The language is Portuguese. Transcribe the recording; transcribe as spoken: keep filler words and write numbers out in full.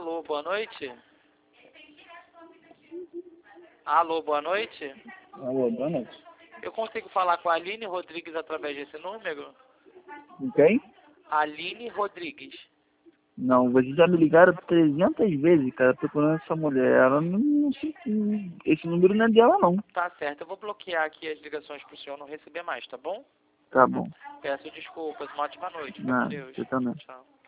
Alô, boa noite? Alô, boa noite? Alô, boa noite. Eu consigo falar com a Aline Rodrigues através desse número? Com quem? Aline Rodrigues. Não, vocês já me ligaram trezentas vezes, cara, procurando essa mulher. Ela não, não sei, esse número não é dela, não. Tá certo, eu vou bloquear aqui as ligações pro senhor não receber mais, tá bom? Tá bom. Peço desculpas, uma ótima noite. Fique com Nada, Deus. você também. Tchau.